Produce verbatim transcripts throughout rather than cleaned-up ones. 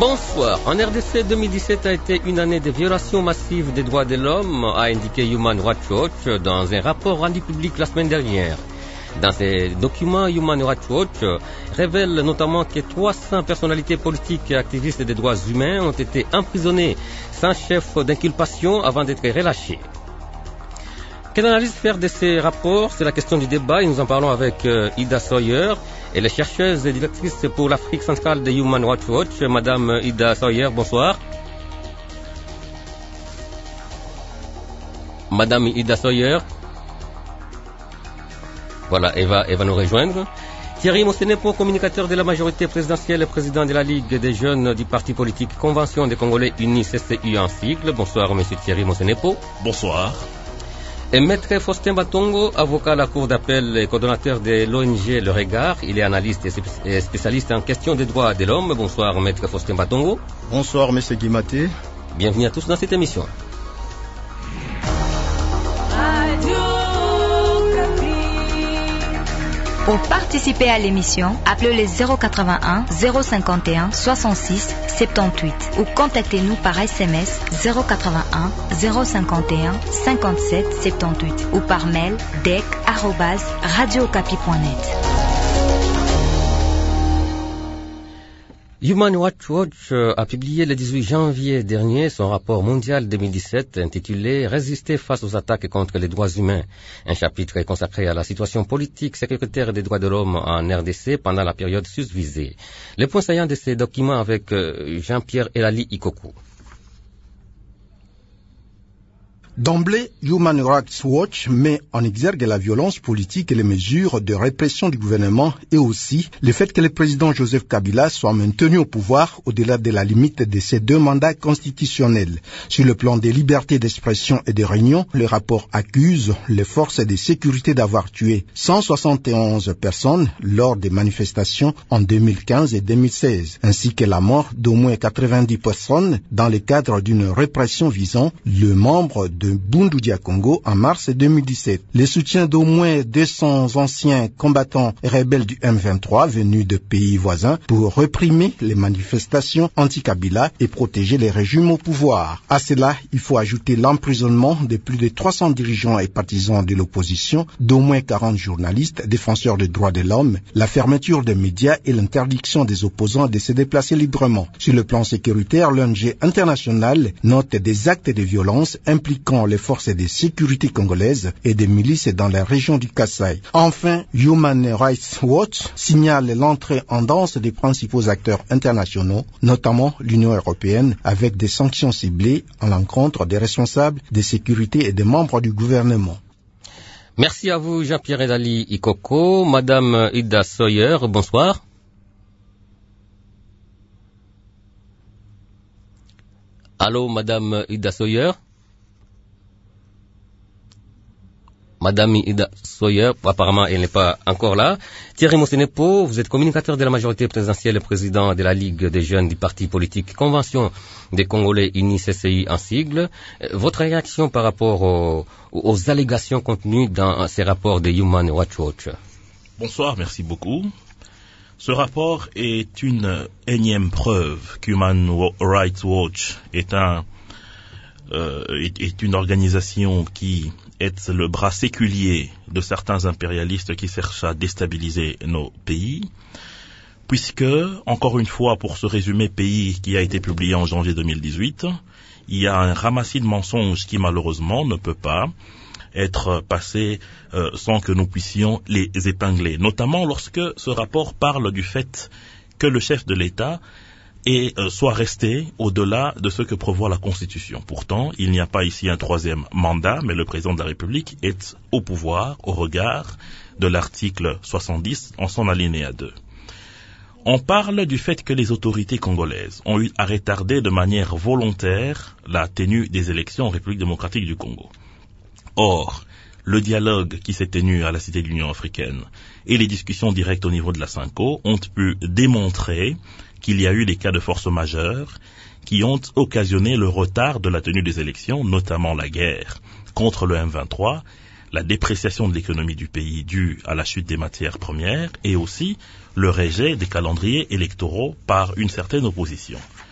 Bonsoir. En R D C, deux mille dix-sept a été une année de violations massives des droits de l'homme, a indiqué Human Rights Watch dans un rapport rendu public la semaine dernière. Dans ces documents, Human Rights Watch révèle notamment que trois cents personnalités politiques et activistes des droits humains ont été emprisonnées sans chef d'inculpation avant d'être relâchés. Quelle analyse faire de ces rapports? C'est la question du débat et nous en parlons avec euh, Ida Sawyer. Elle est chercheuse et directrice pour l'Afrique centrale de Human Rights Watch. Madame Ida Sawyer, bonsoir. Madame Ida Sawyer. Voilà, elle va, elle va nous rejoindre. Thierry Mosenepo, communicateur de la majorité présidentielle et président de la Ligue des jeunes du parti politique Convention des Congolais Unis, C C U en sigle. Bonsoir, monsieur Thierry Mosenepo. Bonsoir. Et Maître Faustin Batongo, avocat à la Cour d'appel et coordonnateur de l'O N G Le Regard. Il est analyste et spécialiste en question des droits de l'homme. Bonsoir, Maître Faustin Batongo. Bonsoir, monsieur Guimaté. Bienvenue à tous dans cette émission. Pour participer à l'émission, appelez le zéro quatre-vingt-un zéro cinquante et un soixante-six soixante-dix-huit ou contactez-nous par S M S zéro quatre-vingt-un zéro cinquante et un cinquante-sept soixante-dix-huit ou par mail d e c arobase radio okapi point net. Human Rights Watch a publié le dix-huit janvier dernier son rapport mondial deux mille dix-sept intitulé « Résister face aux attaques contre les droits humains ». Un chapitre consacré à la situation politique sécuritaire des droits de l'homme en R D C pendant la période susvisée. Les points saillants de ces documents avec Jean-Pierre Elali Ikoku. D'emblée, Human Rights Watch met en exergue la violence politique et les mesures de répression du gouvernement et aussi le fait que le président Joseph Kabila soit maintenu au pouvoir au-delà de la limite de ses deux mandats constitutionnels. Sur le plan des libertés d'expression et de réunion, le rapport accuse les forces de sécurité d'avoir tué cent soixante et onze personnes lors des manifestations en deux mille quinze et deux mille seize, ainsi que la mort d'au moins quatre-vingt-dix personnes dans le cadre d'une répression visant le membre de Bundu Dia Congo en mars deux mille dix-sept. Le soutien d'au moins deux cents anciens combattants rebelles du M vingt-trois venus de pays voisins pour réprimer les manifestations anti-Kabila et protéger les régimes au pouvoir. À cela, il faut ajouter l'emprisonnement de plus de trois cents dirigeants et partisans de l'opposition, d'au moins quarante journalistes, défenseurs des droits de l'homme, la fermeture des médias et l'interdiction des opposants de se déplacer librement. Sur le plan sécuritaire, l'O N G international note des actes de violence impliquant les forces de sécurité congolaises et des milices dans la région du Kasaï. Enfin, Human Rights Watch signale l'entrée en danse des principaux acteurs internationaux, notamment l'Union européenne, avec des sanctions ciblées à l'encontre des responsables de sécurité et des membres du gouvernement. Merci à vous, Jean-Pierre Elali Ikoko. Madame Ida Sawyer, bonsoir. Allô, Madame Ida Sawyer. Madame Ida Sawyer, apparemment elle n'est pas encore là. Thierry Mosenepo, vous êtes communicateur de la majorité présidentielle et président de la Ligue des jeunes du parti politique Convention des Congolais Unis, C C U en sigle. Votre réaction par rapport aux, aux allégations contenues dans ces rapports de Human Rights Watch? Bonsoir, merci beaucoup. Ce rapport est une énième preuve qu'Human Rights Watch est, un, euh, est, est une organisation qui est le bras séculier de certains impérialistes qui cherchent à déstabiliser nos pays, puisque, encore une fois, pour ce résumé pays qui a été publié en janvier deux mille dix-huit, il y a un ramassis de mensonges qui malheureusement ne peut pas être passé euh, sans que nous puissions les épingler, notamment lorsque ce rapport parle du fait que le chef de l'État et euh, soit resté au-delà de ce que prévoit la Constitution. Pourtant, il n'y a pas ici un troisième mandat, mais le président de la République est au pouvoir au regard de l'article soixante-dix en son alinéa deux. On parle du fait que les autorités congolaises ont eu à retarder de manière volontaire la tenue des élections en République démocratique du Congo. Or, le dialogue qui s'est tenu à la Cité de l'Union africaine et les discussions directes au niveau de la Cinco ont pu démontrer qu'il y a eu des cas de force majeure qui ont occasionné le retard de la tenue des élections, notamment la guerre contre le M vingt-trois, la dépréciation de l'économie du pays due à la chute des matières premières et aussi le rejet des calendriers électoraux par une certaine opposition.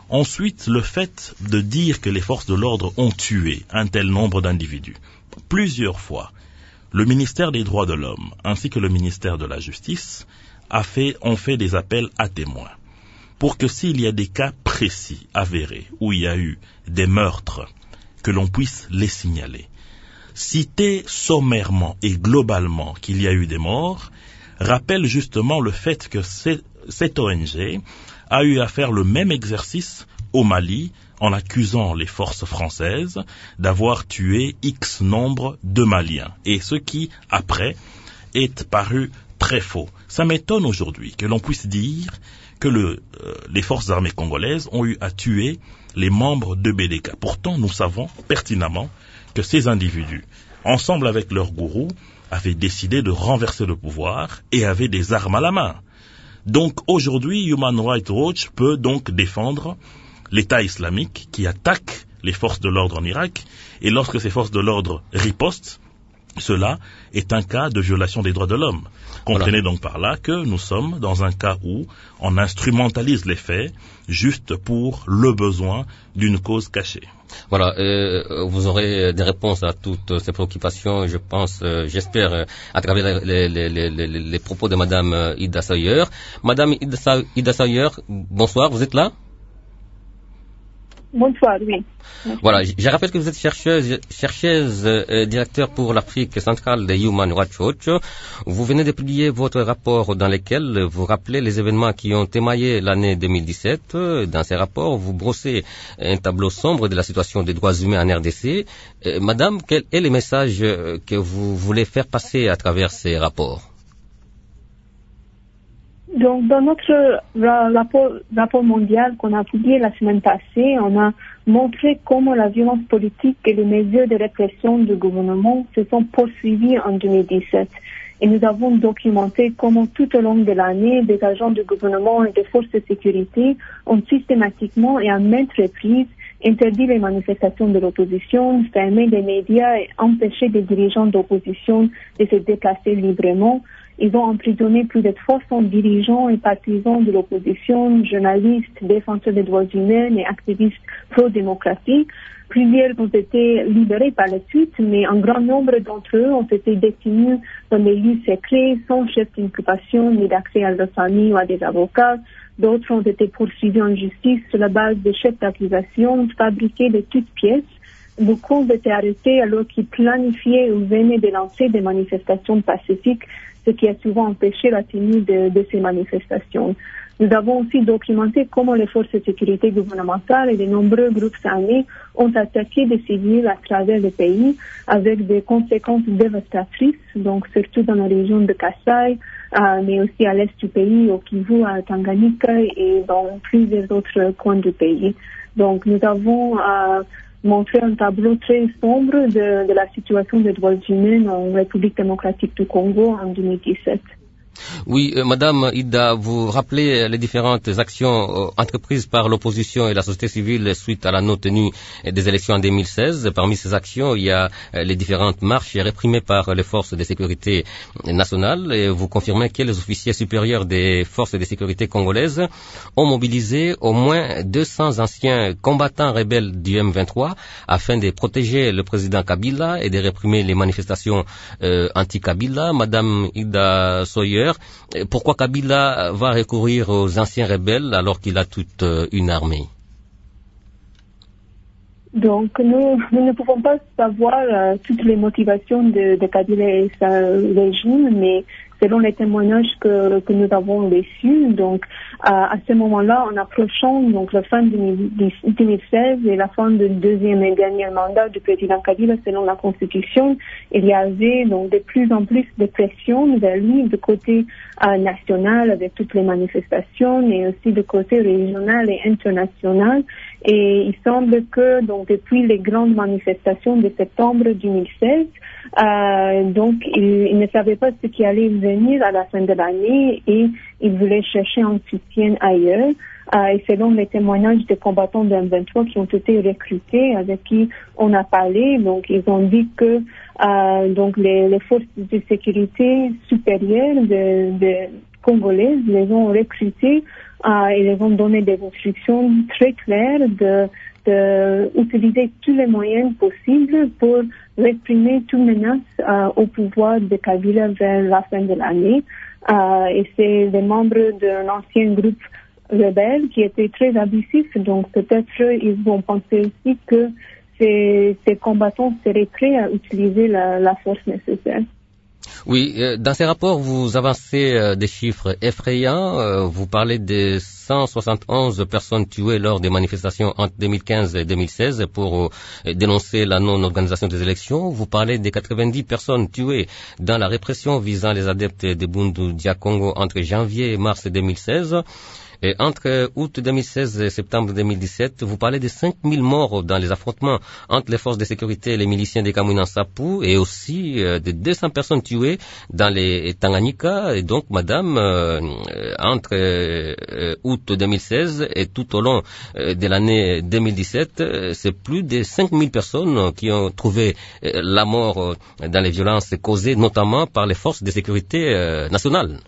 Ensuite, le fait de dire que les forces de l'ordre ont tué un tel nombre d'individus. Plusieurs fois, le ministère des Droits de l'Homme ainsi que le ministère de la Justice a fait, ont fait des appels à témoins pour que s'il y a des cas précis, avérés, où il y a eu des meurtres, que l'on puisse les signaler. Citer sommairement et globalement qu'il y a eu des morts rappelle justement le fait que cette O N G a eu à faire le même exercice au Mali en accusant les forces françaises d'avoir tué X nombre de Maliens. Et ce qui, après, est paru très faux. Ça m'étonne aujourd'hui que l'on puisse dire que le, euh, les forces armées congolaises ont eu à tuer les membres de B D K. Pourtant, nous savons pertinemment que ces individus, ensemble avec leurs gourous, avaient décidé de renverser le pouvoir et avaient des armes à la main. Donc aujourd'hui, Human Rights Watch peut donc défendre l'État islamique qui attaque les forces de l'ordre en Irak, et lorsque ces forces de l'ordre ripostent, cela est un cas de violation des droits de l'homme. Comprenez voilà. donc par là que nous sommes dans un cas où on instrumentalise les faits juste pour le besoin d'une cause cachée. Voilà, euh, vous aurez des réponses à toutes ces préoccupations, je pense, euh, j'espère, euh, à travers les, les, les, les, les propos de Madame Ida Sawyer. Madame Ida, Ida Sawyer, bonsoir, vous êtes là? Bonsoir, oui. Merci. Voilà, je rappelle que vous êtes chercheuse, chercheuse euh, directeur pour l'Afrique centrale de Human Rights Watch. Vous venez de publier votre rapport dans lequel vous rappelez les événements qui ont émaillé l'année deux mille dix-sept. Dans ces rapports, vous brossez un tableau sombre de la situation des droits humains en R D C. Euh, Madame, quel est le message que vous voulez faire passer à travers ces rapports? Donc, dans notre rapport, rapport mondial qu'on a publié la semaine passée, on a montré comment la violence politique et les mesures de répression du gouvernement se sont poursuivies en deux mille dix-sept. Et nous avons documenté comment tout au long de l'année, des agents du gouvernement et des forces de sécurité ont systématiquement et à maintes reprises interdit les manifestations de l'opposition, fermé les médias et empêché des dirigeants d'opposition de se déplacer librement. Ils ont emprisonné plus de trois cents dirigeants et partisans de l'opposition, journalistes, défenseurs des droits humains et activistes pro-démocratie. Plusieurs ont été libérés par la suite, mais un grand nombre d'entre eux ont été détenus dans des lieux secrets, sans chef d'inculpation ni d'accès à leur famille ou à des avocats. D'autres ont été poursuivis en justice sur la base de chefs d'accusation fabriqués de toutes pièces. Beaucoup ont été arrêtés alors qu'ils planifiaient ou venaient de lancer des manifestations pacifiques, ce qui a souvent empêché la tenue de, de ces manifestations. Nous avons aussi documenté comment les forces de sécurité gouvernementales et de nombreux groupes armés ont attaqué des civils à travers le pays avec des conséquences dévastatrices, donc surtout dans la région de Kasaï, euh, mais aussi à l'est du pays, au Kivu, à Tanganyika et dans plusieurs autres coins du pays. Donc nous avons euh, montré un tableau très sombre de, de la situation des droits humains en République démocratique du Congo en deux mille dix-sept. Oui, euh, Madame Ida, vous rappelez les différentes actions euh, entreprises par l'opposition et la société civile suite à la non-tenue des élections en deux mille seize. Parmi ces actions, il y a euh, les différentes marches réprimées par les forces de sécurité nationales. Et vous confirmez que les officiers supérieurs des forces de sécurité congolaises ont mobilisé au moins deux cents anciens combattants rebelles du M vingt-trois afin de protéger le président Kabila et de réprimer les manifestations euh, anti-Kabila. Madame Ida Sawyer, pourquoi Kabila va recourir aux anciens rebelles alors qu'il a toute une armée? Donc, nous, nous ne pouvons pas savoir euh, toutes les motivations de, de Kabila et sa régime, mais selon les témoignages que, que nous avons reçus, donc à, à ce moment-là, en approchant donc la fin de deux mille seize et la fin du deuxième et dernier mandat du président Kabila, selon la Constitution, il y avait donc de plus en plus de pression vers lui du côté euh, national avec toutes les manifestations, mais aussi du côté régional et international. Et il semble que donc depuis les grandes manifestations de septembre deux mille seize, euh, donc il, il ne savait pas ce qui allait venir à la fin de l'année et il voulait chercher un soutien ailleurs. Euh, et selon les témoignages des combattants de M vingt-trois qui ont été recrutés, avec qui on a parlé, donc ils ont dit que euh, donc les, les forces de sécurité supérieures de, de congolaises les ont recrutées euh, et les ont donné des instructions très claires de, de utiliser tous les moyens possibles pour réprimer toute menace euh, au pouvoir de Kabila vers la fin de l'année. Euh, et c'est des membres d'un ancien groupe rebelle qui était très abusif, donc peut-être ils vont penser aussi que ces, ces combattants seraient prêts à utiliser la, la force nécessaire. Oui, euh, dans ces rapports, vous avancez euh, des chiffres effrayants. Euh, vous parlez de cent soixante et onze personnes tuées lors des manifestations entre deux mille quinze et deux mille seize pour euh, dénoncer la non-organisation des élections. Vous parlez de quatre-vingt-dix personnes tuées dans la répression visant les adeptes de Bundu Dia Congo entre janvier et mars deux mille seize. Et entre août deux mille seize et septembre deux mille dix-sept, vous parlez de cinq mille morts dans les affrontements entre les forces de sécurité et les miliciens des Kamouina Sapu, et aussi euh, de deux cents personnes tuées dans les Tanganyika. Et donc, madame, euh, entre euh, août deux mille seize et tout au long euh, de l'année deux mille dix-sept, euh, c'est plus de cinq mille personnes qui ont trouvé euh, la mort euh, dans les violences causées notamment par les forces de sécurité euh, nationales.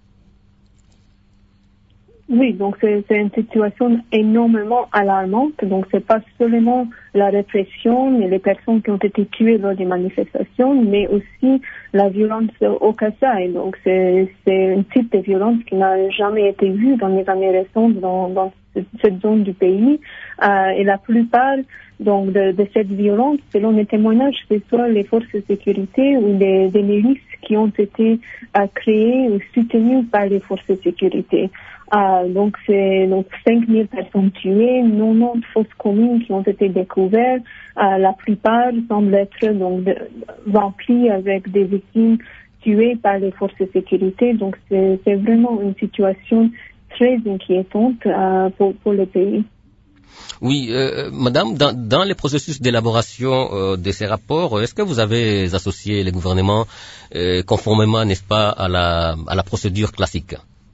Oui, donc c'est, c'est une situation énormément alarmante. Donc c'est pas seulement la répression et les personnes qui ont été tuées lors des manifestations, mais aussi la violence au Kasaï. Donc c'est, c'est un type de violence qui n'a jamais été vu dans les années récentes dans, dans cette zone du pays. Euh, et la plupart donc de, de cette violence, selon les témoignages, c'est soit les forces de sécurité ou des, des milices qui ont été euh, créées ou soutenues par les forces de sécurité. Euh, donc c'est donc cinq mille personnes tuées, quatre-vingt-dix fausses communes qui ont été découvertes. Euh, la plupart semblent être donc de, remplies avec des victimes tuées par les forces de sécurité. Donc c'est, c'est vraiment une situation très inquiétante euh, pour, pour le pays. Oui, euh, madame, dans, dans les processus d'élaboration euh, de ces rapports, est-ce que vous avez associé les gouvernements euh, conformément, n'est-ce pas, à la, à la procédure classique?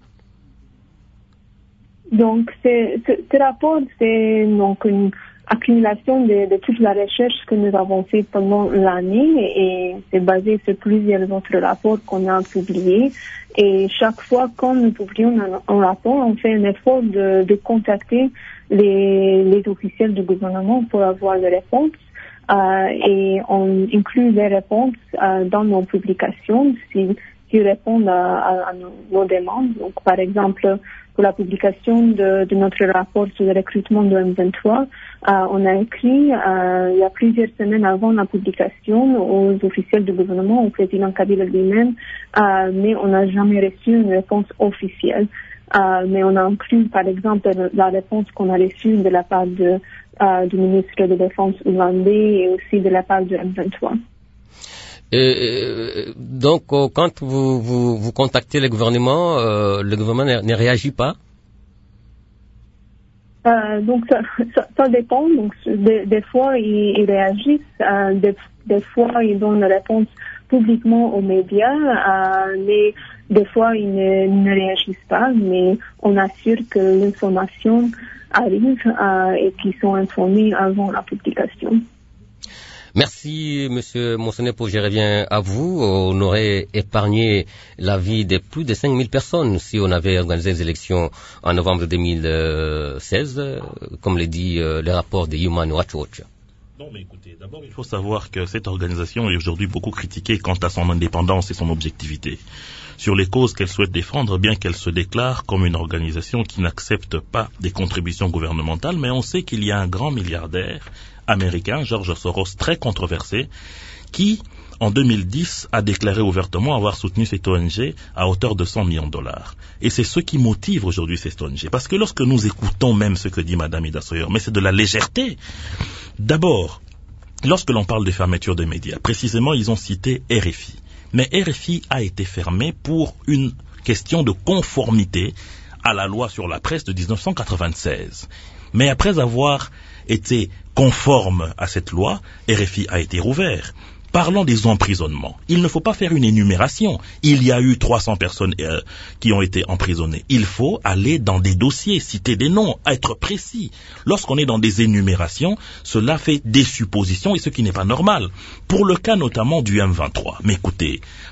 Donc, c'est, ce, ce rapport, c'est donc une accumulation de, de toute la recherche que nous avons fait pendant l'année et c'est basé sur plusieurs autres rapports qu'on a publiés. Et chaque fois quand nous publions un, un rapport, on fait un effort de, de contacter les, les officiels du gouvernement pour avoir les réponses. Euh, et on inclut les réponses euh, dans nos publications s'ils si, si répondent à, à, à nos, nos demandes. Donc, par exemple, pour la publication de, de notre rapport sur le recrutement de M vingt-trois, euh, on a écrit euh, il y a plusieurs semaines avant la publication aux officiels du gouvernement, au président Kabila lui-même, euh, mais on n'a jamais reçu une réponse officielle. Euh, mais on a inclus, par exemple, la réponse qu'on a reçue de la part de, euh, du ministre de la Défense ougandais et aussi de la part de M vingt-trois. Et donc, quand vous, vous, vous contactez le gouvernement, euh, le gouvernement ne, ne réagit pas? Euh, donc, ça, ça, ça dépend. Donc, des, des fois, ils, ils réagissent. Euh, des, des fois, ils donnent une réponse publiquement aux médias. Euh, mais des fois, ils ne, ne réagissent pas. Mais on assure que l'information arrive euh, et qu'ils sont informés avant la publication. Merci, Monsieur Monsenepo. Je reviens à vous. On aurait épargné la vie de plus de cinq mille personnes si on avait organisé les élections en novembre deux mille seize, comme le dit euh, le rapport de Human Rights Watch. Non, mais écoutez, d'abord, il faut savoir que cette organisation est aujourd'hui beaucoup critiquée quant à son indépendance et son objectivité. Sur les causes qu'elle souhaite défendre, bien qu'elle se déclare comme une organisation qui n'accepte pas des contributions gouvernementales, mais on sait qu'il y a un grand milliardaire américain, George Soros, très controversé, qui, en deux mille dix, a déclaré ouvertement avoir soutenu cette O N G à hauteur de cent millions de dollars. Et c'est ce qui motive aujourd'hui cette O N G. Parce que lorsque nous écoutons même ce que dit Madame Ida Sawyer, mais c'est de la légèreté. D'abord, lorsque l'on parle de fermeture des médias, précisément, ils ont cité R F I. Mais R F I a été fermé pour une question de conformité à la loi sur la presse de dix-neuf cent quatre-vingt-seize. Mais après avoir été conforme à cette loi, R F I a été rouvert. Parlons des emprisonnements. Il ne faut pas faire une énumération. Il y a eu trois cents personnes euh, qui ont été emprisonnées. Il faut aller dans des dossiers, citer des noms, être précis. Lorsqu'on est dans des énumérations, cela fait des suppositions et ce qui n'est pas normal. Pour le cas notamment du M vingt-trois. Mais écoutez,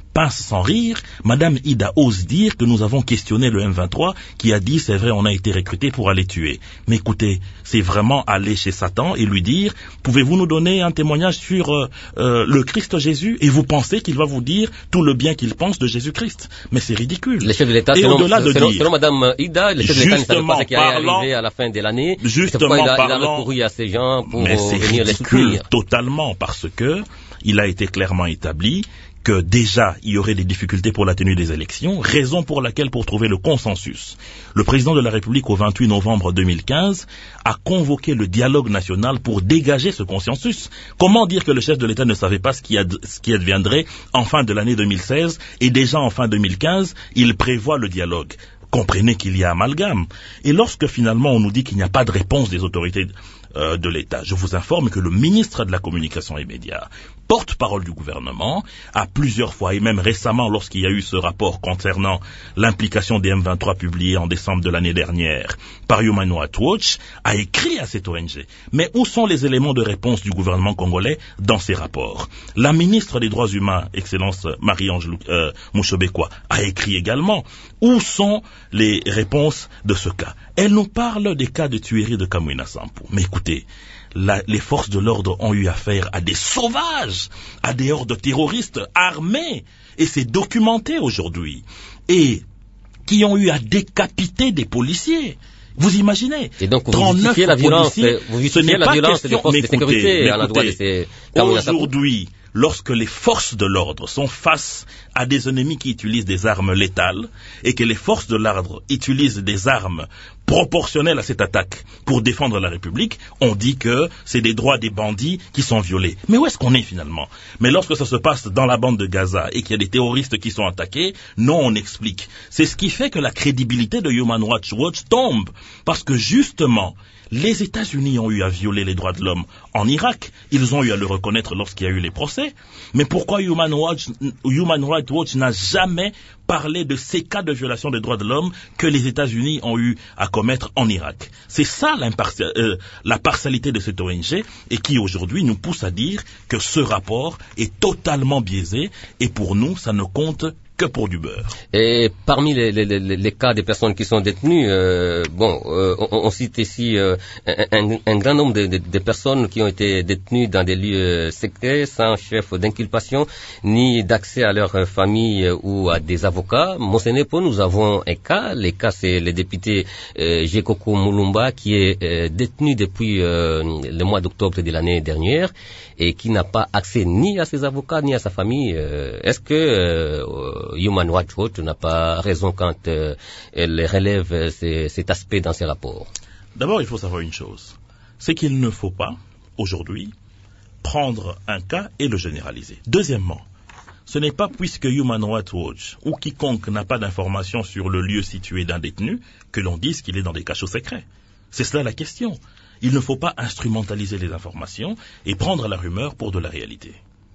pince sans rire, Madame Ida ose dire que nous avons questionné le M vingt-trois qui a dit c'est vrai on a été recruté pour aller tuer. Mais écoutez, c'est vraiment aller chez Satan et lui dire pouvez-vous nous donner un témoignage sur euh, euh, le Christ Jésus et vous pensez qu'il va vous dire tout le bien qu'il pense de Jésus-Christ. Mais c'est ridicule. Les chefs de l'État, et selon, au-delà de selon, dire, selon Madame Ida, les chefs de l'État ne savaient pas ce qui allait arriver à la fin de l'année. Justement il a, parlant, il a recouru à ces gens pour mais c'est venir les ridicule soutenir. Totalement parce que il a été clairement établi que déjà il y aurait des difficultés pour la tenue des élections, raison pour laquelle pour trouver le consensus, le président de la République au vingt-huit novembre deux mille quinze a convoqué le dialogue national pour dégager ce consensus. Comment dire que le chef de l'État ne savait pas ce qui, ad, ce qui adviendrait en fin de l'année deux mille seize et déjà en fin deux mille quinze, il prévoit le dialogue. Comprenez qu'il y a amalgame. Et lorsque finalement on nous dit qu'il n'y a pas de réponse des autorités euh, de l'État, je vous informe que le ministre de la Communication et Médias, porte-parole du gouvernement, a plusieurs fois, et même récemment lorsqu'il y a eu ce rapport concernant l'implication des M vingt-trois publié en décembre de l'année dernière par Human Rights Watch, a écrit à cette O N G. Mais où sont les éléments de réponse du gouvernement congolais dans ces rapports? La ministre des Droits humains, Excellence Marie-Ange euh, Mouchobekwa, a écrit également. Où sont les réponses de ce cas? Elle nous parle des cas de tuerie de Kamwina Sampou. Mais écoutez, La, les forces de l'ordre ont eu affaire à des sauvages, à des hordes terroristes armés, et c'est documenté aujourd'hui, et qui ont eu à décapiter des policiers. Vous imaginez? Et donc vous justifiez la violence, vous justifiez la violence des forces de sécurité à l'endroit de ces Kamwina Sampou. Aujourd'hui, lorsque les forces de l'ordre sont face à des ennemis qui utilisent des armes létales et que les forces de l'ordre utilisent des armes proportionnelles à cette attaque pour défendre la République, on dit que c'est des droits des bandits qui sont violés. Mais où est-ce qu'on est finalement? Mais lorsque ça se passe dans la bande de Gaza et qu'il y a des terroristes qui sont attaqués, non, on explique. C'est ce qui fait que la crédibilité de Human Rights Watch tombe. Parce que justement, les États-Unis ont eu à violer les droits de l'homme en Irak. Ils ont eu à le reconnaître lorsqu'il y a eu les procès. Mais pourquoi Human, Watch, Human Rights Watch n'a jamais parlé de ces cas de violation des droits de l'homme que les États-Unis ont eu à commettre en Irak? C'est ça euh, la partialité de cette O N G et qui aujourd'hui nous pousse à dire que ce rapport est totalement biaisé et pour nous, ça ne compte que pour du beurre. Et parmi les, les, les, les cas des personnes qui sont détenues, euh, bon, euh, on, on cite ici euh, un, un grand nombre de, de, de personnes qui ont été détenues dans des lieux secrets, sans chef d'inculpation, ni d'accès à leur famille ou à des avocats. Monsenepo, nous avons un cas. Les cas, c'est le député euh, Jekoko Mulumba qui est euh, détenu depuis euh, le mois d'octobre de l'année dernière et qui n'a pas accès ni à ses avocats ni à sa famille. Euh, est-ce que euh, Human Rights Watch n'a pas raison quand euh, elle relève ces, cet aspect dans ses rapports? D'abord, il faut savoir une chose, c'est qu'il ne faut pas, aujourd'hui, prendre un cas et le généraliser. Deuxièmement, ce n'est pas puisque Human Rights Watch ou quiconque n'a pas d'informations sur le lieu situé d'un détenu que l'on dise qu'il est dans des cachots secrets. C'est cela la question. Il ne faut pas instrumentaliser les informations et prendre la rumeur pour de la réalité.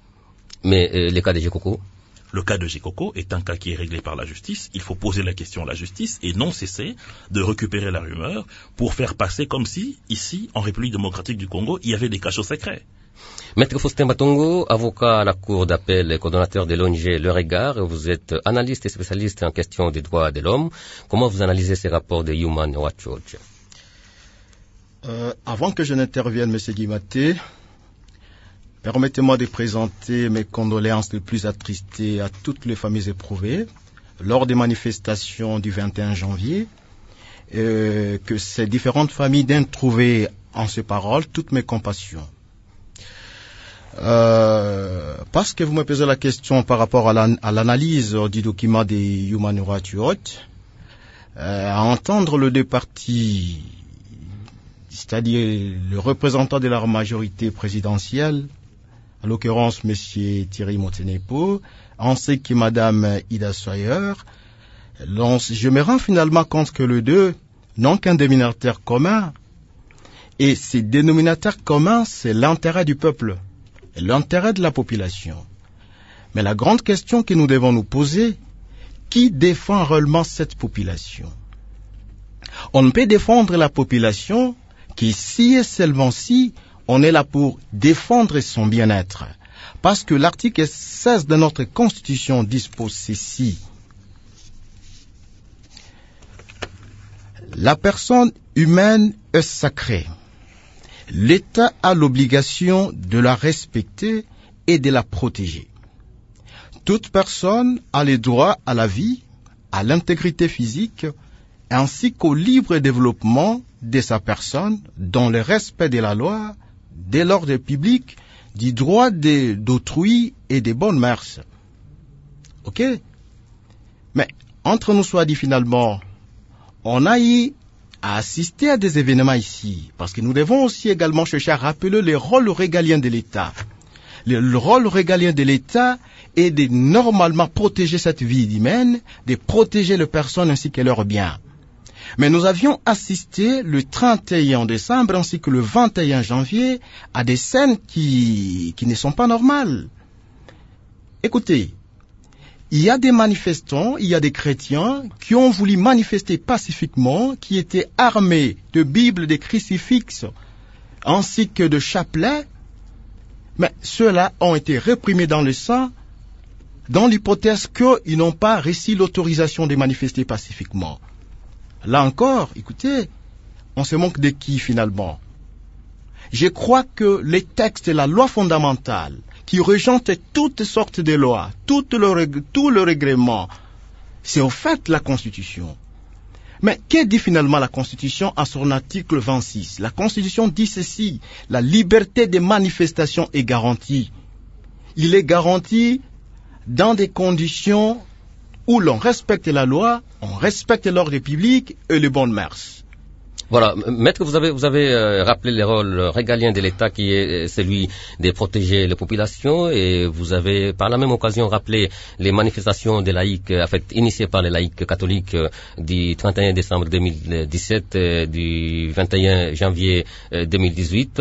Mais euh, les cas de Jekoko? Le cas de Jekoko est un cas qui est réglé par la justice. Il faut poser la question à la justice et non cesser de récupérer la rumeur pour faire passer comme si, ici, en République démocratique du Congo, il y avait des cachots secrets. Maître Faustin Batongo, avocat à la Cour d'appel et coordonnateur de l'O N G Le Regard, vous êtes analyste et spécialiste en question des droits de l'homme. Comment vous analysez ces rapports de Human Rights Watch? euh, Avant que je n'intervienne, M. Guimaté, permettez-moi de présenter mes condoléances les plus attristées à toutes les familles éprouvées lors des manifestations du vingt et un janvier, euh, que ces différentes familles daignent trouver en ces paroles toutes mes compassions. Euh, parce que vous me posez la question par rapport à, la, à l'analyse du document des Human Rights Watch, euh, à entendre le deux partis, c'est-à-dire le représentant de la majorité présidentielle, en l'occurrence M. Thierry Monsenepo, ainsi que Mme Ida Sawyer, je me rends finalement compte que les deux n'ont qu'un dénominateur commun, et ce dénominateur commun, c'est l'intérêt du peuple, l'intérêt de la population. Mais la grande question que nous devons nous poser, qui défend réellement cette population? On ne peut défendre la population que si et seulement si on est là pour défendre son bien-être. Parce que l'article seize de notre Constitution dispose ceci. La personne humaine est sacrée. L'État a l'obligation de la respecter et de la protéger. Toute personne a le droit à la vie, à l'intégrité physique, ainsi qu'au libre développement de sa personne dans le respect de la loi, de l'ordre public, du droit de, d'autrui et des bonnes mœurs. Ok? Mais, entre nous soit dit finalement, on a eu à assister à des événements ici, parce que nous devons aussi également chercher à rappeler le rôle régalien de l'État. Le, le rôle régalien de l'État est de normalement protéger cette vie humaine, de protéger les personnes ainsi que leurs biens. Mais nous avions assisté le trente et un décembre ainsi que le vingt et un janvier à des scènes qui, qui ne sont pas normales. Écoutez, il y a des manifestants, il y a des chrétiens qui ont voulu manifester pacifiquement, qui étaient armés de Bibles, de crucifixes, ainsi que de chapelets, mais ceux-là ont été réprimés dans le sang, dans l'hypothèse qu'ils n'ont pas reçu l'autorisation de manifester pacifiquement. Là encore, écoutez, on se moque de qui finalement? Je crois que les textes de la loi fondamentale, qui rejettent toutes sortes de lois, tout le, tout le règlement, c'est au fait la Constitution. Mais que dit finalement la Constitution à son article vingt-six? La Constitution dit ceci: la liberté de manifestation est garantie. Il est garanti dans des conditions où l'on respecte la loi, on respecte l'ordre public et les bonnes mœurs. Voilà, maître, vous avez vous avez euh, rappelé le rôle régalien de l'État qui est celui de protéger les populations, et vous avez par la même occasion rappelé les manifestations des laïcs, en fait initiées par les laïcs catholiques euh, du trente et un décembre deux mille dix-sept, euh, du vingt et un janvier euh, deux mille dix-huit.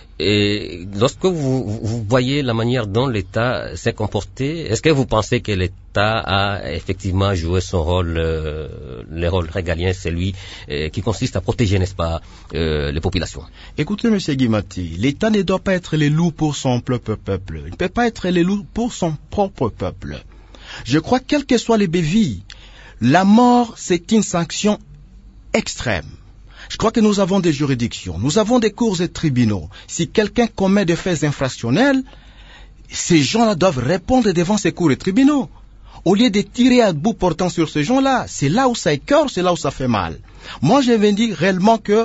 Et lorsque vous, vous voyez la manière dont l'État s'est comporté, est-ce que vous pensez que l'État a effectivement joué son rôle, euh, le rôle régalien, celui euh, qui consiste à protéger, n'est-ce pas, euh, les populations? Écoutez, M. Guimati, l'État ne doit pas être le loup pour son propre peuple. Il ne peut pas être le loup pour son propre peuple. Je crois que quel que soit les bévis, la mort, c'est une sanction extrême. Je crois que nous avons des juridictions, nous avons des cours et tribunaux. Si quelqu'un commet des faits infractionnels, ces gens-là doivent répondre devant ces cours et tribunaux. Au lieu de tirer à bout portant sur ces gens-là, c'est là où ça écœure, c'est là où ça fait mal. Moi, je vais dire réellement que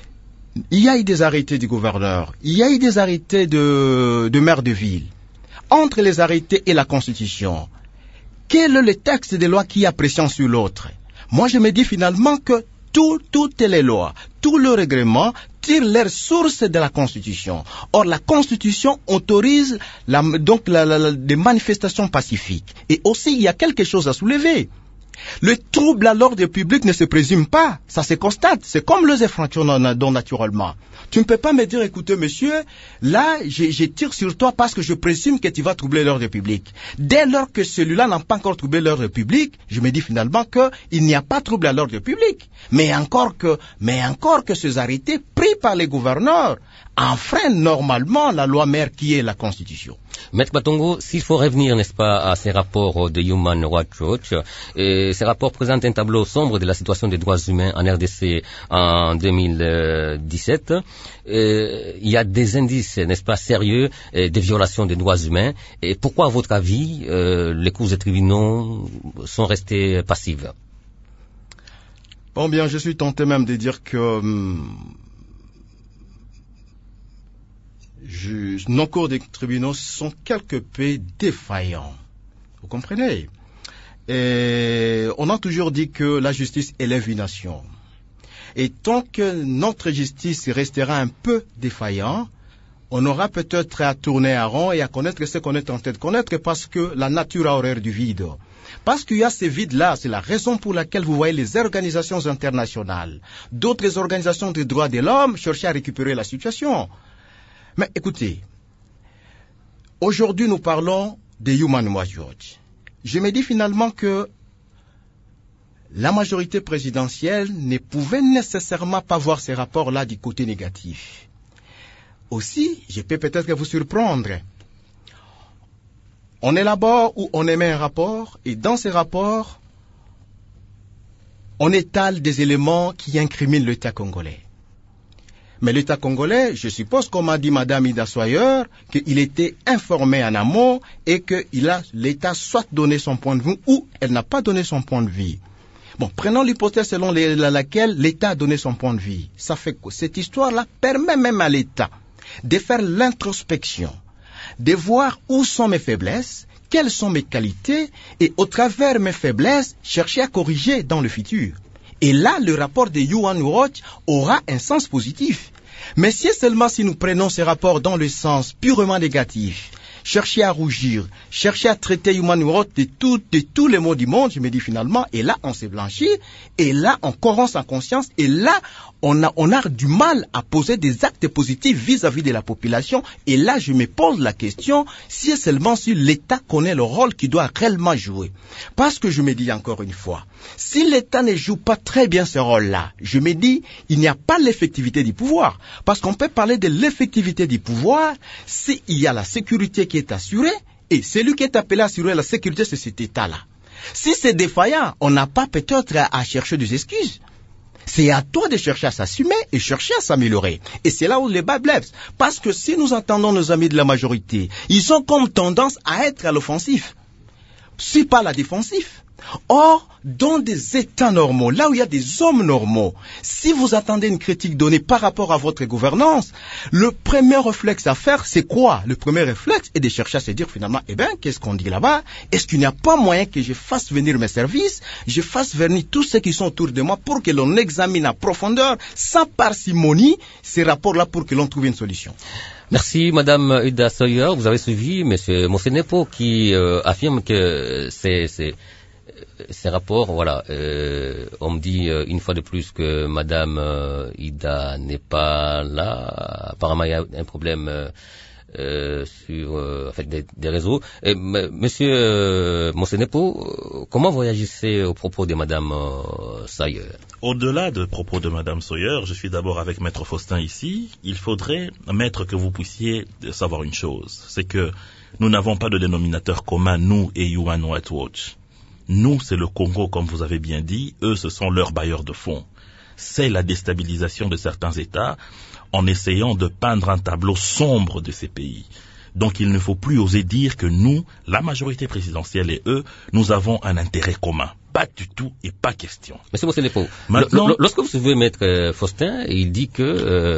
il y a eu des arrêtés du gouverneur, il y a eu des arrêtés de, de maire de ville. Entre les arrêtés et la Constitution, quel est le texte de loi qui a pression sur l'autre? Moi, je me dis finalement que Tout, toutes les lois, tout le règlement tirent leur source de la Constitution. Or, la Constitution autorise la, donc la, la, la, des manifestations pacifiques. Et aussi, il y a quelque chose à soulever. Le trouble à l'ordre public ne se présume pas, ça se constate. C'est comme les infractions naturellement. Tu ne peux pas me dire, écoutez monsieur, là, je, je tire sur toi parce que je présume que tu vas troubler l'ordre public. Dès lors que celui-là n'a pas encore troublé l'ordre public, je me dis finalement qu'il n'y a pas trouble à l'ordre public. Mais encore que, mais encore que ces arrêtés pris par les gouverneurs enfreignent normalement la loi mère qui est la Constitution. Maître Batongo, s'il faut revenir, n'est-ce pas, à ces rapports de Human Rights Watch, et ces rapports présentent un tableau sombre de la situation des droits humains en R D C en deux mille dix-sept. Et il y a des indices, n'est-ce pas, sérieux, de violations des droits humains. Et pourquoi, à votre avis, euh, les cours et tribunaux sont restés passifs? Bon bien, je suis tenté même de dire que hum, Je, nos cours des tribunaux sont quelque peu défaillants. Vous comprenez? Et on a toujours dit que la justice élève une nation. Et tant que notre justice restera un peu défaillante, on aura peut-être à tourner à rond et à connaître ce qu'on est en train de connaître parce que la nature a horreur du vide. Parce qu'il y a ces vides-là, c'est la raison pour laquelle vous voyez les organisations internationales, d'autres organisations des droits de l'homme chercher à récupérer la situation. Mais écoutez, aujourd'hui nous parlons de Human Rights Watch. Je me dis finalement que la majorité présidentielle ne pouvait nécessairement pas voir ces rapports-là du côté négatif. Aussi, je peux peut-être vous surprendre. On élabore ou on émet un rapport, et dans ces rapports, on étale des éléments qui incriminent l'État congolais. Mais l'État congolais, je suppose, comme a dit Madame Ida Soyer, qu'il était informé en amont et que il a, l'État soit donné son point de vue ou elle n'a pas donné son point de vue. Bon, prenons l'hypothèse selon les, la, laquelle l'État a donné son point de vue. Ça fait quoi? Cette histoire-là permet même à l'État de faire l'introspection, de voir où sont mes faiblesses, quelles sont mes qualités, et au travers mes faiblesses, chercher à corriger dans le futur. Et là, le rapport de Human Watch aura un sens positif. Mais si seulement si nous prenons ces rapports dans le sens purement négatif, chercher à rougir, chercher à traiter Human Watch de, tout, de tous les maux du monde, je me dis finalement, et là on s'est blanchi, et là on corrompt sa conscience, et là on a, on a du mal à poser des actes positifs vis-à-vis de la population, et là je me pose la question, si seulement si l'État connaît le rôle qu'il doit réellement jouer. Parce que je me dis encore une fois, si l'État ne joue pas très bien ce rôle-là, je me dis, il n'y a pas l'effectivité du pouvoir. Parce qu'on peut parler de l'effectivité du pouvoir s'il y a la sécurité qui est assurée, et celui qui est appelé à assurer la sécurité, c'est cet État-là. Si c'est défaillant, on n'a pas peut-être à, à chercher des excuses. C'est à toi de chercher à s'assumer et chercher à s'améliorer. Et c'est là où les bas blessent. Parce que si nous entendons nos amis de la majorité, ils ont comme tendance à être à l'offensif, si pas à la défensif. Or, dans des états normaux, là où il y a des hommes normaux, si vous attendez une critique donnée par rapport à votre gouvernance, le premier réflexe à faire, c'est quoi? Le premier réflexe est de chercher à se dire finalement, eh bien, qu'est-ce qu'on dit là-bas? Est-ce qu'il n'y a pas moyen que je fasse venir mes services, je fasse venir tous ceux qui sont autour de moi pour que l'on examine à profondeur, sans parcimonie, ces rapports-là pour que l'on trouve une solution? Merci Madame Ida Soyer. Vous avez suivi Monsieur Mosenepo qui euh, affirme que c'est... c'est ces rapports, voilà, euh, on me dit euh, une fois de plus que Madame euh, Ida n'est pas là. Apparemment, il y a un problème euh, euh, sur euh, en fait, des, des réseaux. Et, m- Monsieur euh, Mosenepo, comment vous réagissez aux propos de Madame euh, Soyer? Au-delà des propos de Madame Soyer, je suis d'abord avec Maître Faustin ici. Il faudrait, Maître, que vous puissiez savoir une chose. C'est que nous n'avons pas de dénominateur commun, nous et Human Rights Watch. Nous, c'est le Congo, comme vous avez bien dit. Eux, ce sont leurs bailleurs de fonds. C'est la déstabilisation de certains États en essayant de peindre un tableau sombre de ces pays. Donc, il ne faut plus oser dire que nous, la majorité présidentielle et eux, nous avons un intérêt commun. Pas du tout et pas question. Monsieur Mosenepo, Maintenant, lorsque vous suivez Maître euh, Faustin, il dit que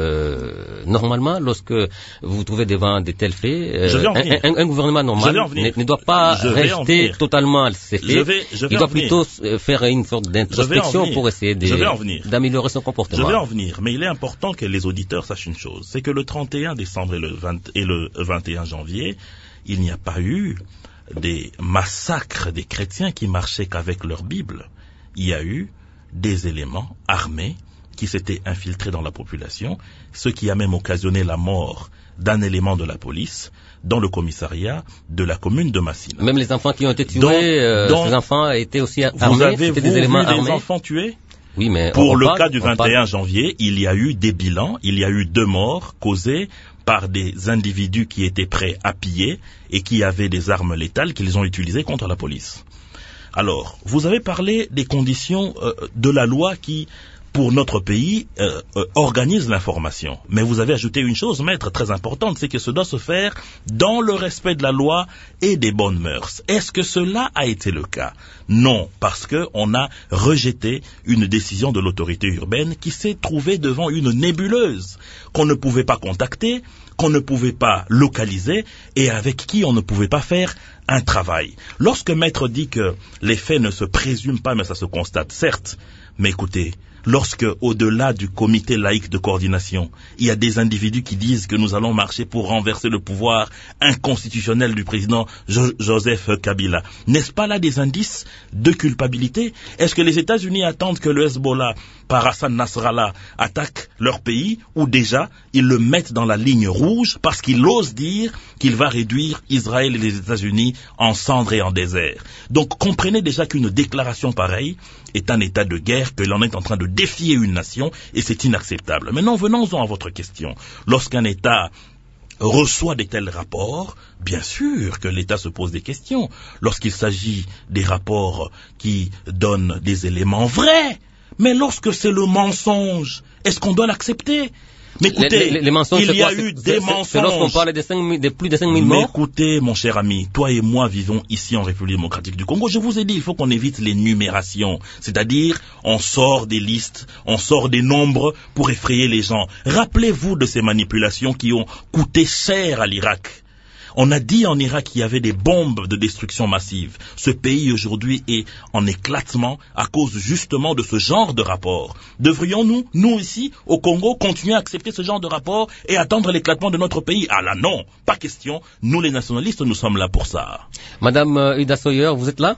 euh, normalement, lorsque vous vous trouvez devant de tels faits, euh, un, un, un gouvernement normal ne, ne doit pas rester totalement ces faits. Je vais, je vais il doit plutôt faire une sorte d'introspection pour essayer de, d'améliorer son comportement. Je vais en venir, mais il est important que les auditeurs sachent une chose, c'est que le trente et un décembre et le, vingt, et le vingt et un janvier, il n'y a pas eu des massacres des chrétiens qui marchaient qu'avec leur Bible. Il y a eu des éléments armés qui s'étaient infiltrés dans la population, ce qui a même occasionné la mort d'un élément de la police dans le commissariat de la commune de Massina. Même les enfants qui ont été tués, donc, euh, donc, ces enfants étaient aussi armés. Vous avez c'était vous des éléments vu armés. des enfants tués? Oui, mais pour le parle, cas du vingt et un parle... janvier, il y a eu des bilans, il y a eu deux morts causés par des individus qui étaient prêts à piller et qui avaient des armes létales qu'ils ont utilisées contre la police. Alors, vous avez parlé des conditions euh, de la loi qui, pour notre pays, euh, euh, organise l'information. Mais vous avez ajouté une chose, maître, très importante, c'est que ce doit se faire dans le respect de la loi et des bonnes mœurs. Est-ce que cela a été le cas? Non, parce que on a rejeté une décision de l'autorité urbaine qui s'est trouvée devant une nébuleuse qu'on ne pouvait pas contacter, qu'on ne pouvait pas localiser et avec qui on ne pouvait pas faire un travail. Lorsque maître dit que les faits ne se présument pas, mais ça se constate, certes, mais écoutez, lorsque, au-delà du comité laïque de coordination, il y a des individus qui disent que nous allons marcher pour renverser le pouvoir inconstitutionnel du président jo- Joseph Kabila, n'est-ce pas là des indices de culpabilité? Est-ce que les États-Unis attendent que le Hezbollah, par Hassan Nasrallah, attaque leur pays, ou déjà, ils le mettent dans la ligne rouge parce qu'il ose dire qu'il va réduire Israël et les États-Unis en cendres et en désert? Donc, comprenez déjà qu'une déclaration pareille est un état de guerre, que l'on est en train de défier une nation, et c'est inacceptable. Maintenant, venons-en à votre question. Lorsqu'un État reçoit de tels rapports, bien sûr que l'État se pose des questions. Lorsqu'il s'agit des rapports qui donnent des éléments vrais, mais lorsque c'est le mensonge, est-ce qu'on doit l'accepter? Mais écoutez, les, les, les mensonges, il y a quoi, eu des mensonges. C'est lorsqu'on parle de, cinq mille, de plus de cinq mille morts. Mais écoutez, mon cher ami, toi et moi vivons ici en République démocratique du Congo. Je vous ai dit, il faut qu'on évite l'énumération. C'est-à-dire, on sort des listes, on sort des nombres pour effrayer les gens. Rappelez-vous de ces manipulations qui ont coûté cher à l'Irak. On a dit en Irak qu'il y avait des bombes de destruction massive. Ce pays aujourd'hui est en éclatement à cause justement de ce genre de rapport. Devrions-nous, nous ici, au Congo, continuer à accepter ce genre de rapport et attendre l'éclatement de notre pays? Ah là non, pas question. Nous les nationalistes, nous sommes là pour ça. Madame euh, Ida Sawyer, vous êtes là?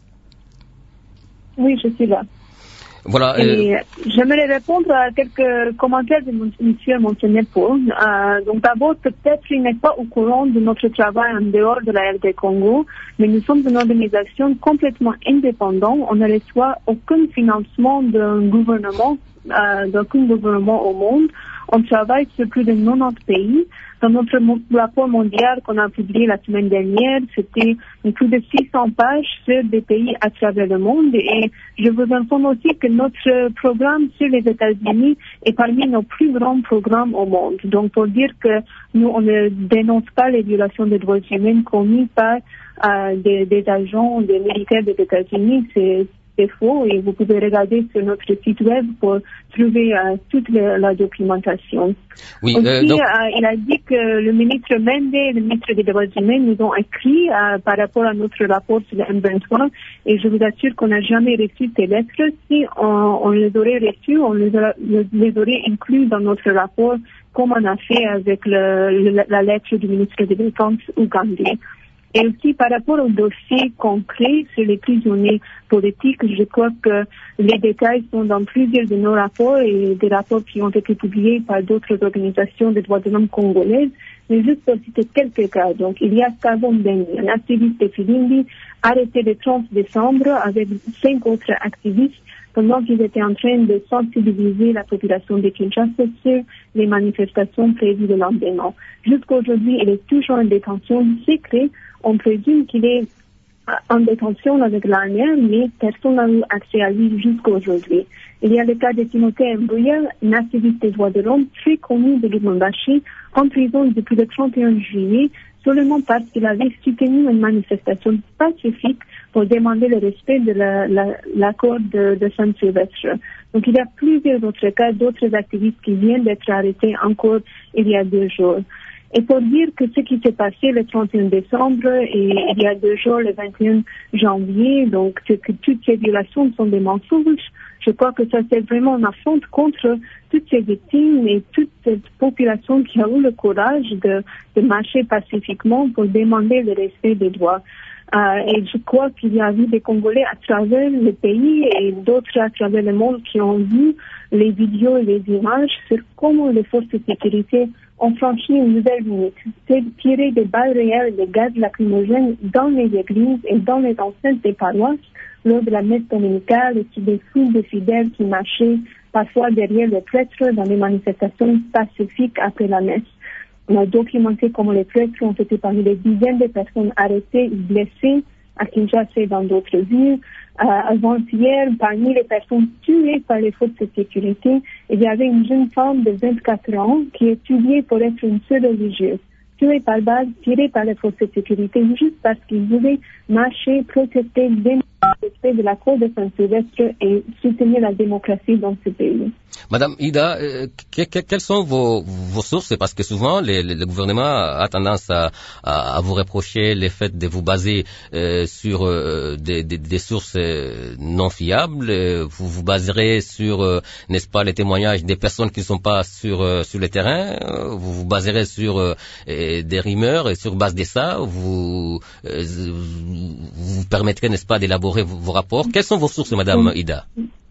Oui, je suis là. Voilà. Et euh... j'aimerais répondre à quelques commentaires de M. Montenegro. Euh, donc d'abord, peut-être il n'est pas au courant de notre travail en dehors de la R D Congo, mais nous sommes une organisation complètement indépendante. On ne reçoit aucun financement d'un gouvernement, euh, d'aucun gouvernement au monde. On travaille sur plus de quatre-vingt-dix pays. Dans notre rapport mondial qu'on a publié la semaine dernière, c'était plus de six cents pages sur des pays à travers le monde. Et je vous informe aussi que notre programme sur les États-Unis est parmi nos plus grands programmes au monde. Donc, pour dire que nous, on ne dénonce pas les violations des droits humains commises par euh, des, des agents, des militaires des États-Unis, c'est c'est faux, et vous pouvez regarder sur notre site web pour trouver euh, toute la, la documentation. Oui, Aussi, euh, donc... euh, il a dit que le ministre Mende, le ministre des Droits humains, nous ont écrit euh, par rapport à notre rapport sur le M vingt-trois, et je vous assure qu'on n'a jamais reçu ces lettres. Si on, on les aurait reçues, on les, aura, les aurait inclus dans notre rapport, comme on a fait avec le, le, la lettre du ministre de la Défense ougandais. Et aussi par rapport aux dossiers concrets sur les prisonniers politiques, je crois que les détails sont dans plusieurs de nos rapports et des rapports qui ont été publiés par d'autres organisations de droits de l'homme congolaises. Mais juste pour citer quelques cas, donc il y a Savon Benny, un activiste de Filimbi, arrêté le trente décembre avec cinq autres activistes pendant qu'ils étaient en train de sensibiliser la population de Kinshasa sur les manifestations prévues le lendemain. Jusqu'à aujourd'hui, il est toujours en détention secrète. On présume qu'il est en détention avec l'armée, mais personne n'a eu accès à lui jusqu'à aujourd'hui. Il y a le cas de Timothée Mbouya, un activiste des droits de l'homme très connu de Lubumbashi, en prison depuis le trente et un juillet, seulement parce qu'il avait soutenu une manifestation pacifique pour demander le respect de la, la, l'accord de, de Saint-Sylvestre. Donc il y a plusieurs autres cas d'autres activistes qui viennent d'être arrêtés encore il y a deux jours. Et pour dire que ce qui s'est passé le trente et un décembre et il y a deux jours, le vingt et un janvier, donc que, que toutes ces violations sont des mensonges, je crois que ça c'est vraiment une affronte contre toutes ces victimes et toute cette population qui a eu le courage de, de marcher pacifiquement pour demander le respect des droits. Euh, et je crois qu'il y a eu des Congolais à travers le pays et d'autres à travers le monde qui ont vu les vidéos et les images sur comment les forces de sécurité ont franchi une nouvelle limite. C'est tirer des balles réelles et des gaz lacrymogènes dans les églises et dans les enceintes des paroisses lors de la messe dominicale et sur des foules de fidèles qui marchaient parfois derrière les prêtres dans les manifestations pacifiques après la messe. On a documenté comment les prêtres ont été parmi les dizaines de personnes arrêtées et blessées à Kinshasa et dans d'autres villes. Euh, avant-hier, parmi les personnes tuées par les forces de sécurité, il y avait une jeune femme de vingt-quatre ans qui étudiait pour être une sœur religieuse, tuée par balle, tirée par les forces de sécurité juste parce qu'ils voulaient marcher, protester, dénoncer le respect de l'accord de Saint-Sylvestre et soutenir la démocratie dans ce pays. Madame Ida, euh, que, que, quelles sont vos, vos sources? Parce que souvent, les, les, le gouvernement a tendance à, à, à vous reprocher le fait de vous baser euh, sur euh, des, des, des sources euh, non fiables. Vous vous baserez sur, euh, n'est-ce pas, les témoignages des personnes qui ne sont pas sur euh, sur le terrain. Vous vous baserez sur euh, des rumeurs et sur base de ça, vous euh, vous, vous permettrez, n'est-ce pas, d'élaborer vos, vos rapports. Quelles sont vos sources, Madame Ida?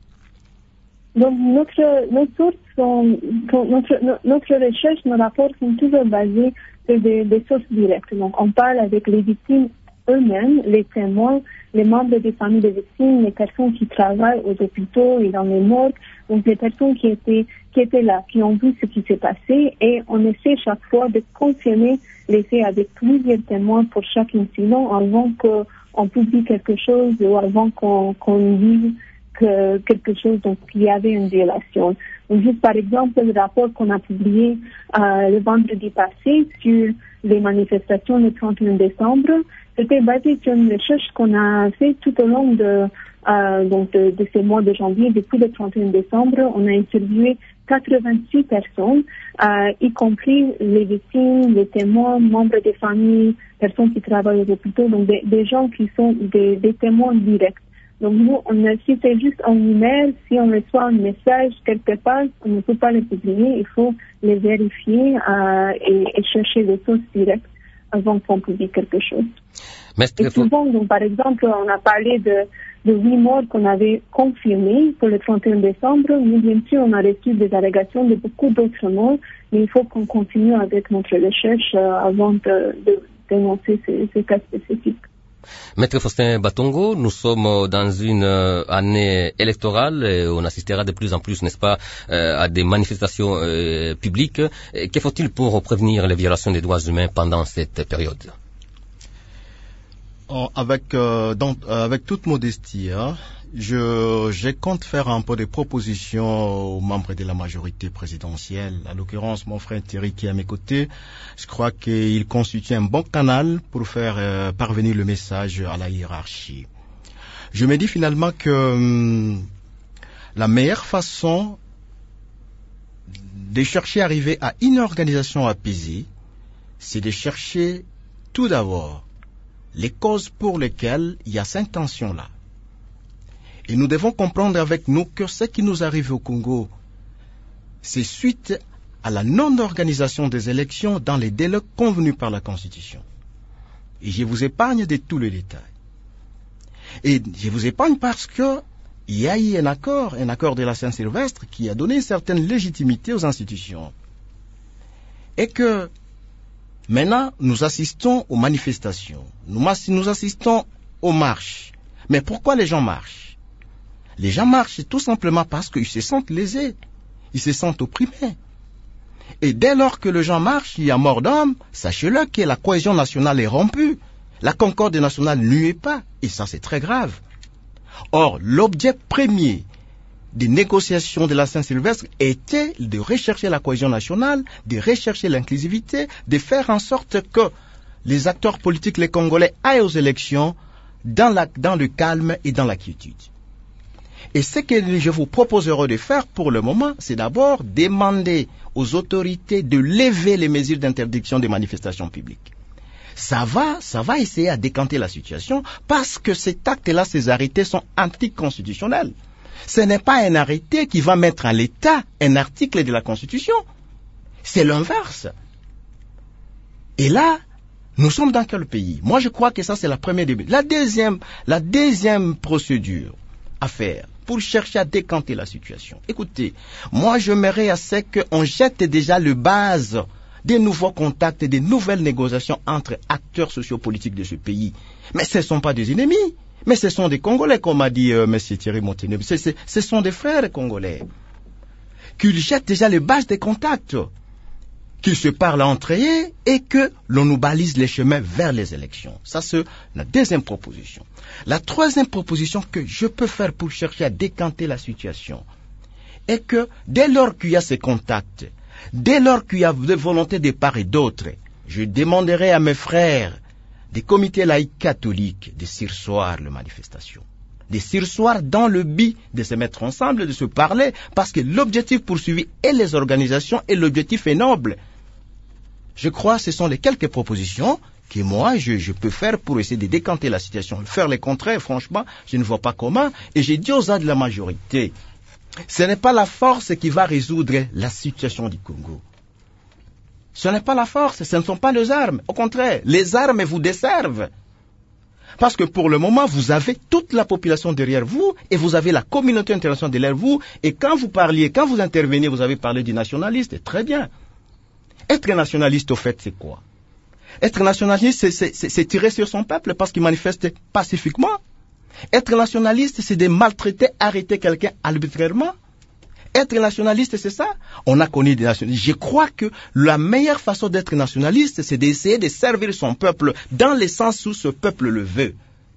Donc, notre, nos sources sont, notre, notre recherche, nos rapports sont toujours basés sur des, des sources directes. Donc, on parle avec les victimes eux-mêmes, les témoins, les membres des familles des victimes, les personnes qui travaillent aux hôpitaux et dans les morgues, donc les personnes qui étaient, qui étaient là, qui ont vu ce qui s'est passé, et on essaie chaque fois de confirmer les faits avec plusieurs témoins pour chaque incident avant qu'on publie quelque chose ou avant qu'on, qu'on dise que quelque chose, donc qu'il y avait une violation. Donc juste par exemple, le rapport qu'on a publié euh, le vendredi passé sur les manifestations le trente et un décembre, c'était basé sur une recherche qu'on a fait tout au long de, euh, donc de, de ces mois de janvier. Depuis le trente et un décembre, on a interviewé quatre-vingt-six personnes, euh, y compris les victimes, les témoins, membres des familles, personnes qui travaillent aux hôpitaux, donc des, des gens qui sont des, des témoins directs. Donc nous, on a, si c'est juste un email, si on reçoit un message quelque part, on ne peut pas le publier, il faut les vérifier euh, et, et chercher les sources directes avant qu'on publie quelque chose. Mais et souvent, donc, par exemple, on a parlé de, de huit morts qu'on avait confirmés pour le trente et un décembre, mais bien sûr, on a reçu des allégations de beaucoup d'autres morts, mais il faut qu'on continue avec notre recherche euh, avant de, de dénoncer ces, ces cas spécifiques. Maître Faustin Batongo, nous sommes dans une année électorale et on assistera de plus en plus, n'est-ce pas, à des manifestations euh, publiques. Que faut-il pour prévenir les violations des droits humains pendant cette période? Avec, euh, donc, avec toute modestie, hein, je, je compte faire un peu des propositions aux membres de la majorité présidentielle. En l'occurrence, mon frère Thierry qui est à mes côtés, je crois qu'il constitue un bon canal pour faire euh, parvenir le message à la hiérarchie. Je me dis finalement que hum, la meilleure façon de chercher à arriver à une organisation apaisée, c'est de chercher tout d'abord les causes pour lesquelles il y a cette tension-là. Et nous devons comprendre avec nous que ce qui nous arrive au Congo, c'est suite à la non-organisation des élections dans les délais convenus par la Constitution. Et je vous épargne de tous les détails. Et je vous épargne parce que il y a eu un accord, un accord de la Saint-Sylvestre qui a donné une certaine légitimité aux institutions. Et que maintenant, nous assistons aux manifestations, nous, nous assistons aux marches. Mais pourquoi les gens marchent? Les gens marchent tout simplement parce qu'ils se sentent lésés, ils se sentent opprimés. Et dès lors que les gens marchent, il y a mort d'homme, sachez-le que la cohésion nationale est rompue, la concorde nationale n'y est pas, et ça c'est très grave. Or, l'objet premier des négociations de la Saint-Sylvestre était de rechercher la cohésion nationale, de rechercher l'inclusivité, de faire en sorte que les acteurs politiques, les Congolais, aillent aux élections dans, la, dans le calme et dans la quiétude. Et ce que je vous proposerai de faire pour le moment, c'est d'abord demander aux autorités de lever les mesures d'interdiction des manifestations publiques. Ça va, ça va essayer à décanter la situation parce que cet acte-là, ces arrêtés sont anticonstitutionnels. Ce n'est pas un arrêté qui va mettre à l'état un article de la Constitution. C'est l'inverse. Et là, nous sommes dans quel pays? Moi, je crois que ça, c'est la première début. La deuxième, la deuxième procédure à faire pour chercher à décanter la situation. Écoutez, moi, je m'aimerais à ce qu'on jette déjà le base des nouveaux contacts et des nouvelles négociations entre acteurs sociopolitiques de ce pays. Mais ce ne sont pas des ennemis. Mais ce sont des Congolais, comme a dit euh, M. Thierry Montenegro. Ce, ce, ce sont des frères congolais. Qu'ils jettent déjà les bases des contacts. Qu'ils se parlent entre eux et que l'on nous balise les chemins vers les élections. Ça, c'est la deuxième proposition. La troisième proposition que je peux faire pour chercher à décanter la situation est que dès lors qu'il y a ces contacts, dès lors qu'il y a des volontés de part et d'autre, je demanderai à mes frères des comités laïcs catholiques de surseoir les manifestations, de surseoir dans le but de se mettre ensemble, de se parler, parce que l'objectif poursuivi est les organisations et l'objectif est noble. Je crois que ce sont les quelques propositions que moi je, je peux faire pour essayer de décanter la situation. Faire les contraires, franchement, je ne vois pas comment. Et j'ai dit aux A de la majorité, ce n'est pas la force qui va résoudre la situation du Congo. Ce n'est pas la force, ce ne sont pas les armes. Au contraire, les armes vous desservent. Parce que pour le moment, vous avez toute la population derrière vous et vous avez la communauté internationale derrière vous. Et quand vous parliez, quand vous interveniez, vous avez parlé du nationaliste. Très bien. Être nationaliste, au fait, c'est quoi? Être nationaliste, c'est, c'est, c'est, c'est tirer sur son peuple parce qu'il manifeste pacifiquement. Être nationaliste, c'est de maltraiter, arrêter quelqu'un arbitrairement. Être nationaliste, c'est ça. On a connu des nationalistes. Je crois que la meilleure façon d'être nationaliste, c'est d'essayer de servir son peuple dans le sens où ce peuple le veut.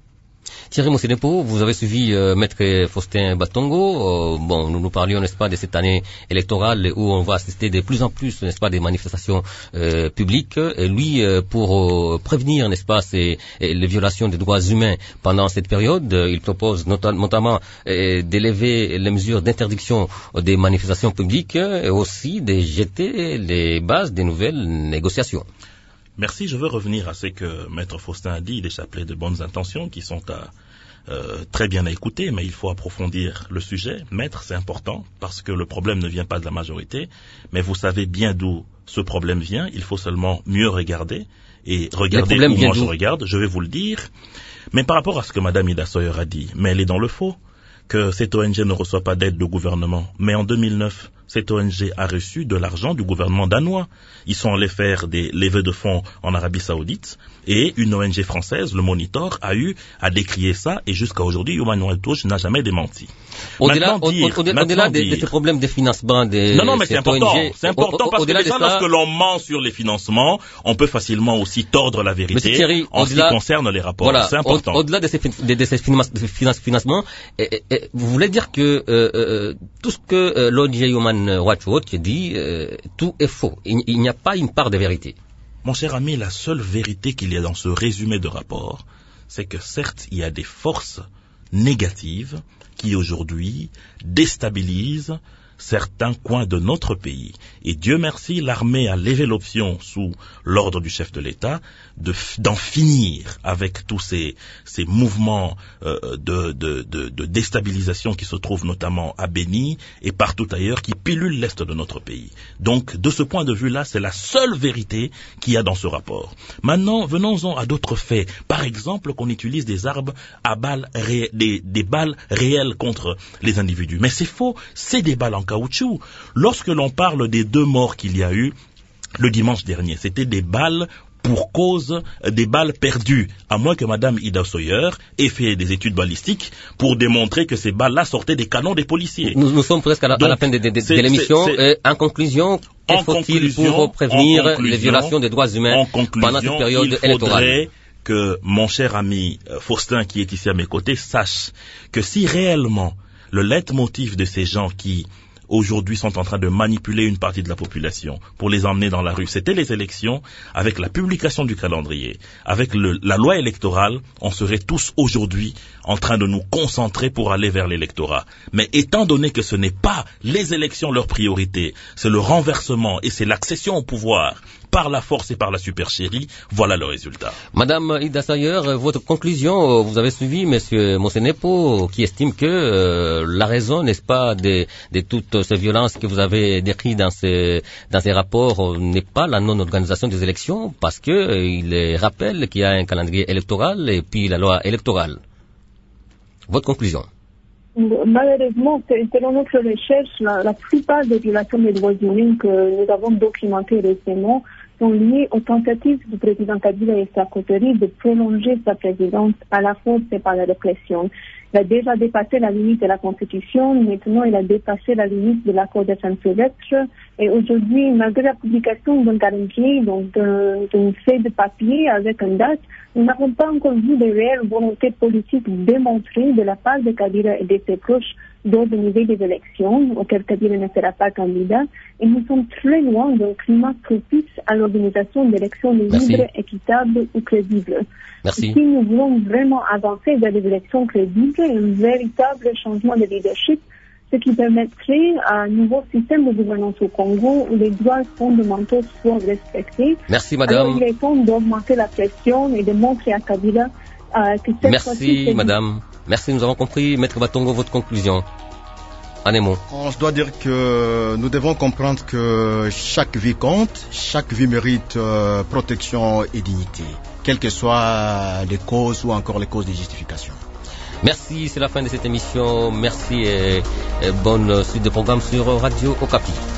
Thierry Mosenepo, vous avez suivi euh, Maître Faustin Batongo. Euh, bon, nous nous parlions, n'est-ce pas, de cette année électorale où on va assister de plus en plus, n'est-ce pas, des manifestations euh, publiques. Et lui, euh, pour euh, prévenir, n'est-ce pas, ces, les violations des droits humains pendant cette période, euh, il propose nota- notamment euh, d'élever les mesures d'interdiction des manifestations publiques et aussi de jeter les bases des nouvelles négociations. Merci, je veux revenir à ce que Maître Faustin a dit. Il est chapelet de bonnes intentions qui sont à, euh, très bien à écouter, mais il faut approfondir le sujet. Maître, c'est important parce que le problème ne vient pas de la majorité, mais vous savez bien d'où ce problème vient. Il faut seulement mieux regarder et regarder où moi je regarde, je vais vous le dire. Mais par rapport à ce que Madame Ida Sawyer a dit, mais elle est dans le faux, que cette O N G ne reçoit pas d'aide du gouvernement. Mais en deux mille neuf, cette O N G a reçu de l'argent du gouvernement danois. Ils sont allés faire des levées de fonds en Arabie Saoudite et une O N G française, le Monitor, a eu à décrier ça et jusqu'à aujourd'hui, Human Rights Watch n'a jamais démenti. Au-delà, au, dire, au, au, au-delà de, de ces problèmes de financement des Non, non, mais c'est important. O N G, c'est important au, parce que déjà, lorsque l'on ment sur les financements, on peut facilement aussi tordre la vérité Thierry, en ce qui concerne les rapports. Voilà, c'est important. Au, au-delà de ces, de, de ces financements, et, et, vous voulez dire que euh, euh, tout ce que euh, l'O N G Human Rights Watch dit, euh, tout est faux. Il, il n'y a pas une part de vérité. Mon cher ami, la seule vérité qu'il y a dans ce résumé de rapport, c'est que certes, il y a des forces négatives qui aujourd'hui déstabilisent certains coins de notre pays. Et Dieu merci, l'armée a levé l'option sous l'ordre du chef de l'État de, d'en finir avec tous ces, ces mouvements euh, de, de, de, de déstabilisation qui se trouvent notamment à Béni et partout ailleurs qui pilulent l'Est de notre pays. Donc, de ce point de vue-là, c'est la seule vérité qu'il y a dans ce rapport. Maintenant, venons-en à d'autres faits. Par exemple, qu'on utilise des armes à balles ré... des, des balles réelles contre les individus. Mais c'est faux, c'est des balles en caoutchouc. Lorsque l'on parle des deux morts qu'il y a eu le dimanche dernier, c'était des balles pour cause des balles perdues, à moins que Madame Ida Sawyer ait fait des études balistiques pour démontrer que ces balles-là sortaient des canons des policiers. Nous, nous sommes presque à la, Donc, à la fin de, de, de, de l'émission. C'est, c'est, en conclusion, qu'en faut-il pour prévenir les violations des droits humains pendant cette période il électorale? Que mon cher ami Faustin, qui est ici à mes côtés, sache que si réellement le leitmotiv de ces gens qui aujourd'hui sont en train de manipuler une partie de la population pour les emmener dans la rue, c'était les élections, avec la publication du calendrier, avec le, la loi électorale, on serait tous aujourd'hui en train de nous concentrer pour aller vers l'électorat. Mais étant donné que ce n'est pas les élections leur priorité, c'est le renversement et c'est l'accession au pouvoir par la force et par la supercherie, voilà le résultat. Madame Ida Sawyer, votre conclusion, vous avez suivi Monsieur Mosenepo qui estime que euh, la raison, n'est-ce pas, de, de toutes ces violences que vous avez décrites dans ces, dans ces rapports n'est pas la non-organisation des élections parce que euh, il rappelle qu'il y a un calendrier électoral et puis la loi électorale. Votre conclusion? Malheureusement, selon notre recherche, la, la plupart des violations des droits humains que nous avons documentées récemment sont liées aux tentatives du président Kabila et sa coterie de prolonger sa présidence à la force et par la répression. Il a déjà dépassé la limite de la Constitution, maintenant il a dépassé la limite de l'accord de Saint-Sylvestre et aujourd'hui, malgré la publication d'un calendrier, donc d'un, d'un fait de papier avec une date, nous n'avons pas encore vu de réelle volonté politique démontrée de la part de Kabila et de ses proches d'organiser des élections auxquelles Kabila ne sera pas candidat et nous sommes très loin d'un climat propice à l'organisation d'élections libres, équitables ou crédibles. Merci. Si nous voulons vraiment avancer vers des élections crédibles et un véritable changement de leadership, ce qui permettrait un nouveau système de gouvernance au Congo où les droits fondamentaux soient respectés. Merci, madame. Alors, il est temps d'augmenter la pression et de montrer à Kabila euh, que cette Merci, fois-ci... Merci, madame. Merci, nous avons compris. Maître Batongo, votre conclusion. En un mot. On doit dire que nous devons comprendre que chaque vie compte, chaque vie mérite euh, protection et dignité, quelles que soient les causes ou encore les causes de justification. Merci, c'est la fin de cette émission. Merci et, et bonne suite de programme sur Radio Okapi.